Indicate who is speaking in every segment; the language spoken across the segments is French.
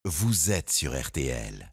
Speaker 1: vous êtes sur RTL.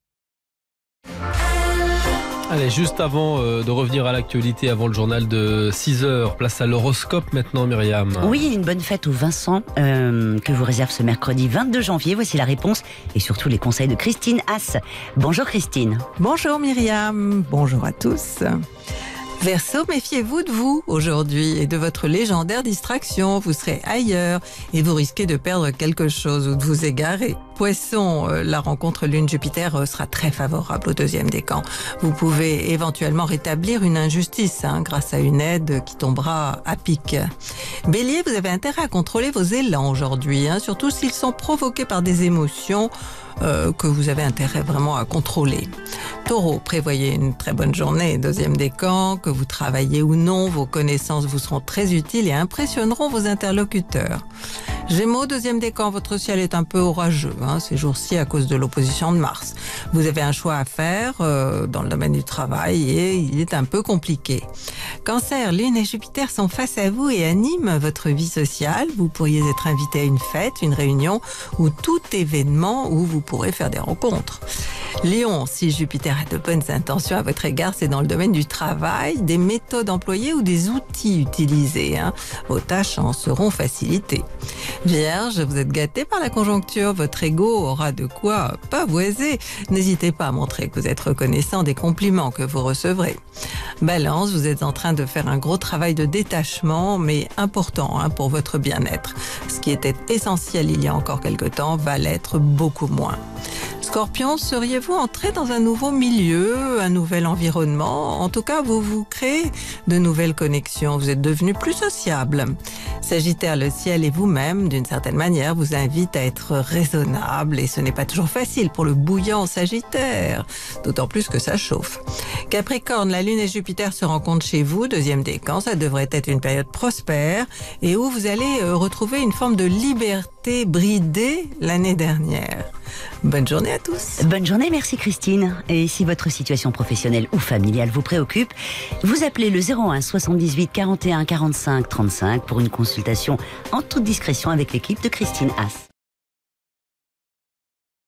Speaker 2: Allez, juste avant de revenir à l'actualité, avant le journal de 6h, place à l'horoscope maintenant, Myriam.
Speaker 3: Oui, une bonne fête au Vincent que vous réserve ce mercredi 22 janvier. Voici la réponse et surtout les conseils de Christine Haas. Bonjour Christine.
Speaker 4: Bonjour Myriam, bonjour à tous. Verseau, méfiez-vous de vous aujourd'hui et de votre légendaire distraction. Vous serez ailleurs et vous risquez de perdre quelque chose ou de vous égarer. Poisson, la rencontre Lune-Jupiter sera très favorable au deuxième décan. Vous pouvez éventuellement rétablir une injustice grâce à une aide qui tombera à pic. Bélier, vous avez intérêt à contrôler vos élans aujourd'hui, surtout s'ils sont provoqués par des émotions que vous avez intérêt vraiment à contrôler. Taureau, prévoyez une très bonne journée, deuxième décan, que vous travaillez ou non, vos connaissances vous seront très utiles et impressionneront vos interlocuteurs. Gémeaux, deuxième décan, votre ciel est un peu orageux ces jours-ci à cause de l'opposition de Mars. Vous avez un choix à faire dans le domaine du travail et il est un peu compliqué. Cancer, Lune et Jupiter sont face à vous et animent votre vie sociale. Vous pourriez être invité à une fête, une réunion ou tout événement où vous pourrez faire des rencontres. Lion, si Jupiter a de bonnes intentions à votre égard, c'est dans le domaine du travail, des méthodes employées ou des outils utilisés. Vos tâches en seront facilitées. Vierge, vous êtes gâté par la conjoncture, votre ego aura de quoi pavoiser. N'hésitez pas à montrer que vous êtes reconnaissant des compliments que vous recevrez. Balance, vous êtes en train de faire un gros travail de détachement, mais important pour votre bien-être. Ce qui était essentiel il y a encore quelque temps va l'être beaucoup moins. Scorpion, seriez-vous entré dans un nouveau milieu, un nouvel environnement? En tout cas, vous créez de nouvelles connexions, vous êtes devenu plus sociable. Sagittaire, le ciel et vous-même, d'une certaine manière, vous invitent à être raisonnable et ce n'est pas toujours facile pour le bouillant Sagittaire, d'autant plus que ça chauffe. Capricorne, la Lune et Jupiter se rencontrent chez vous, deuxième décan, ça devrait être une période prospère et où vous allez retrouver une forme de liberté bridée l'année dernière. Bonne journée à tous.
Speaker 3: Bonne journée, merci Christine. Et si votre situation professionnelle ou familiale vous préoccupe, vous appelez le 01 78 41 45 35 pour une consultation en toute discrétion avec l'équipe de Christine Haas.